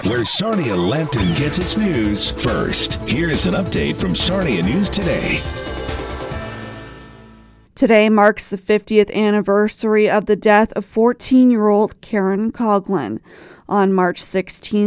where Sarnia Lambton gets its news first. Here's an update from Sarnia News Today. Today marks the 50th anniversary of the death of 14-year-old Karen Coughlin. On March 16,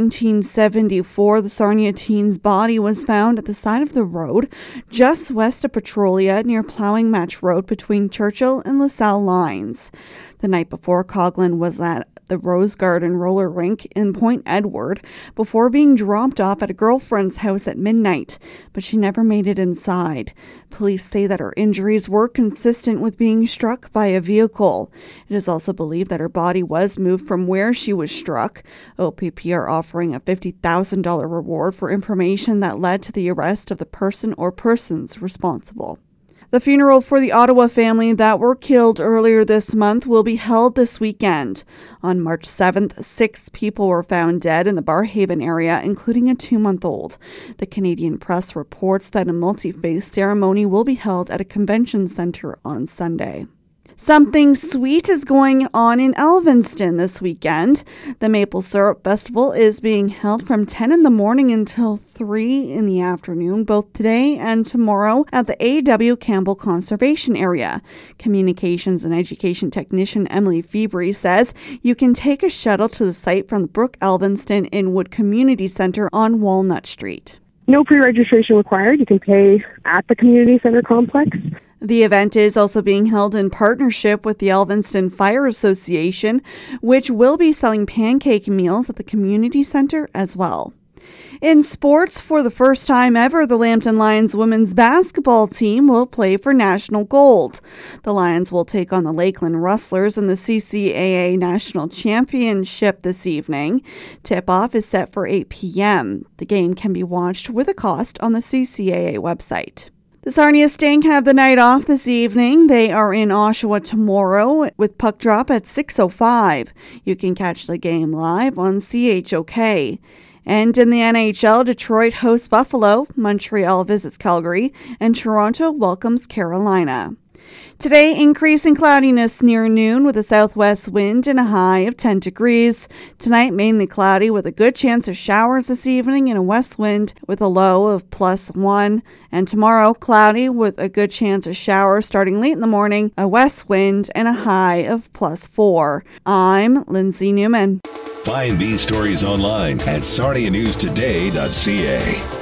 1974, the Sarnia teen's body was found at the side of the road just west of Petrolia near Plowing Match Road between Churchill and LaSalle lines. The night before, Coughlin was at the Rose Garden roller rink in Point Edward before being dropped off at a girlfriend's house at midnight, but she never made it inside. Police say that her injuries were consistent with being struck by a vehicle. It is also believed that her body was moved from where she was struck. OPP are offering a $50,000 reward for information that led to the arrest of the person or persons responsible. The funeral for the Ottawa family that were killed earlier this month will be held this weekend. On March 7th, 6 people were found dead in the Barrhaven area, including a 2-month-old. The Canadian Press reports that a multi-faith ceremony will be held at a convention center on Sunday. Something sweet is going on in Elvinston this weekend. The Maple Syrup Festival is being held from 10 in the morning until 3 in the afternoon, both today and tomorrow at the A.W. Campbell Conservation Area. Communications and Education Technician Emily February says you can take a shuttle to the site from the Brook Elvinston Inwood Community Center on Walnut Street. No pre-registration required. You can pay at the community center complex. The event is also being held in partnership with the Elvinston Fire Association, which will be selling pancake meals at the community center as well. In sports, for the first time ever, the Lambton Lions women's basketball team will play for national gold. The Lions will take on the Lakeland Rustlers in the CCAA National Championship this evening. Tip-off is set for 8 p.m. The game can be watched with a cost on the CCAA website. The Sarnia Sting have the night off this evening. They are in Oshawa tomorrow with puck drop at 6:05. You can catch the game live on CHOK. And in the NHL, Detroit hosts Buffalo, Montreal visits Calgary, and Toronto welcomes Carolina. Today, increasing cloudiness near noon with a southwest wind and a high of 10 degrees. Tonight, mainly cloudy with a good chance of showers this evening and a west wind with a low of +1. And tomorrow, cloudy with a good chance of showers starting late in the morning, a west wind and a high of +4. I'm Lindsay Newman. Find these stories online at sarnianewstoday.ca.